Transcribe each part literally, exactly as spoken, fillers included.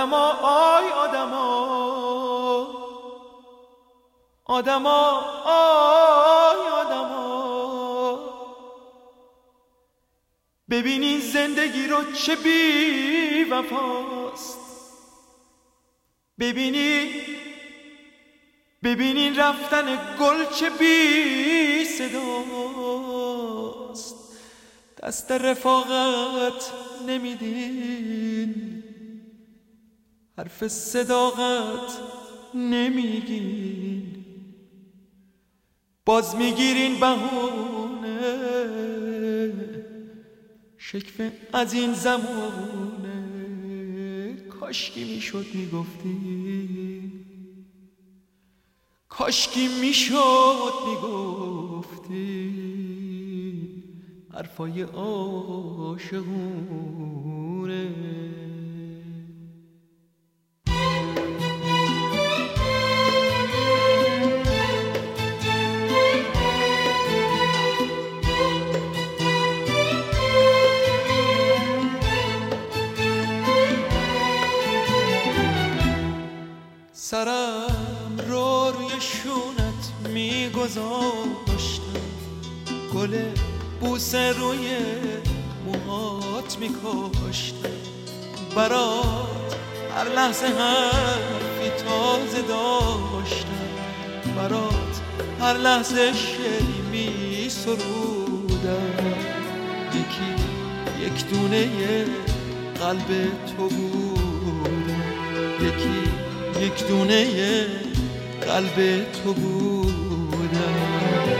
آدما آی آدما آدما آی آدما ببینین زندگی رو چه بی وفاست ببینین ببینین رفتن گل چه بی صداست دست رفاقت نمیدین حرف صداقت نمیگین باز میگیرین بهونه شکوه از این زمونه کاشکی میشد میگفتی کاشکی میشد میگفتی حرفای عاشقونه سرم رو روی شونت میگذاشتم گل بوسه روی موهات میکاشتم برات هر لحظه حرفی تازه داشتم برات هر لحظه شعری میسرودم یکی یک دونه قلب تو بودم یکی یک دونه قلب تو بودم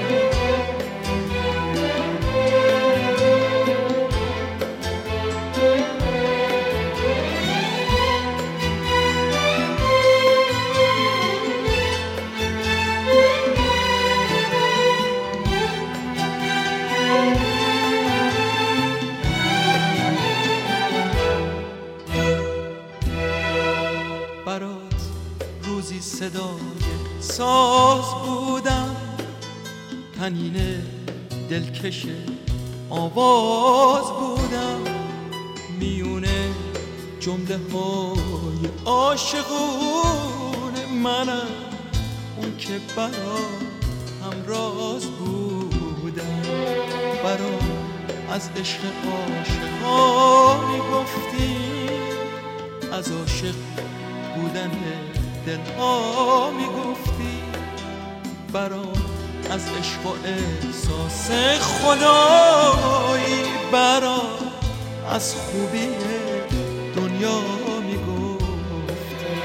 صدای ساز بودم تنین دلکش آواز بودم میونه جمله های عاشقون منم اون که برات همراز بودم برات از عشق عاشقا میگفتی از عاشق بودن دلها میگفتی برام از عشق و احساس خدایی برام از خوبی دنیا میگفتی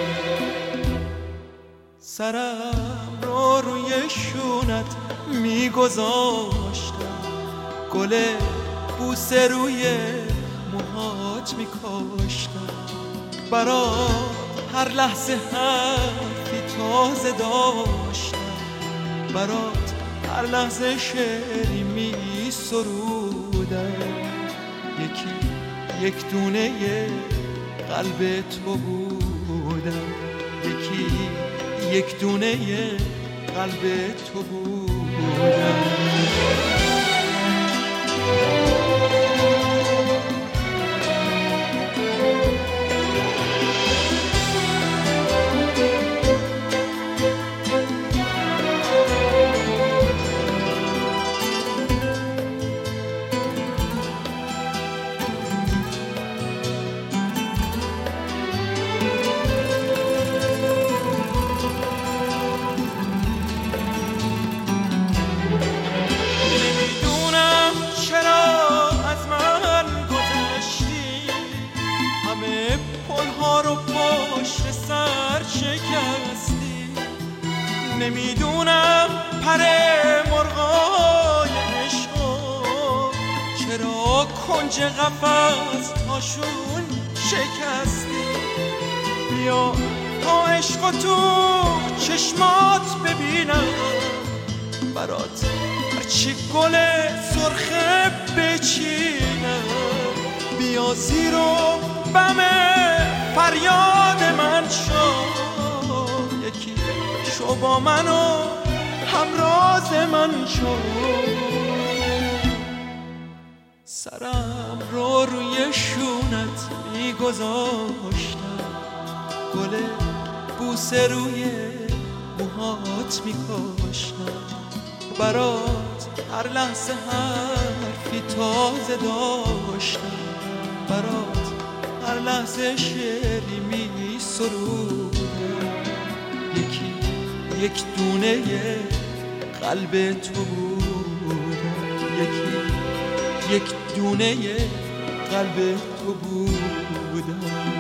سرم رو روی شونت میگذاشتم گل بوسه روی موهات میکاشتم برام هر لحظه حرفی تازه داشتم برات هر لحظه شعری می سرودم یکی یک دونه قلب تو بودم یکی یک دونه قلب تو بودم نمیدونم پر مرغای عشقو چرا کنج قفس هاشون شکستی بیا تا عشقو تو چشمات ببینم برات هرچی گل سرخه بچینم بیا زیر و بم فریاد من شو یکی شو با منو همراز من شو سرم رو روی شونت میگذاشتم گل بوسه روی موهات میکاشتم، برات هر لحظه حرفی تازه داشتم، برات هر لحظه شعری می سرودم. یکی یک دونه قلب تو بودم، یکی یک دونه قلب تو بودم.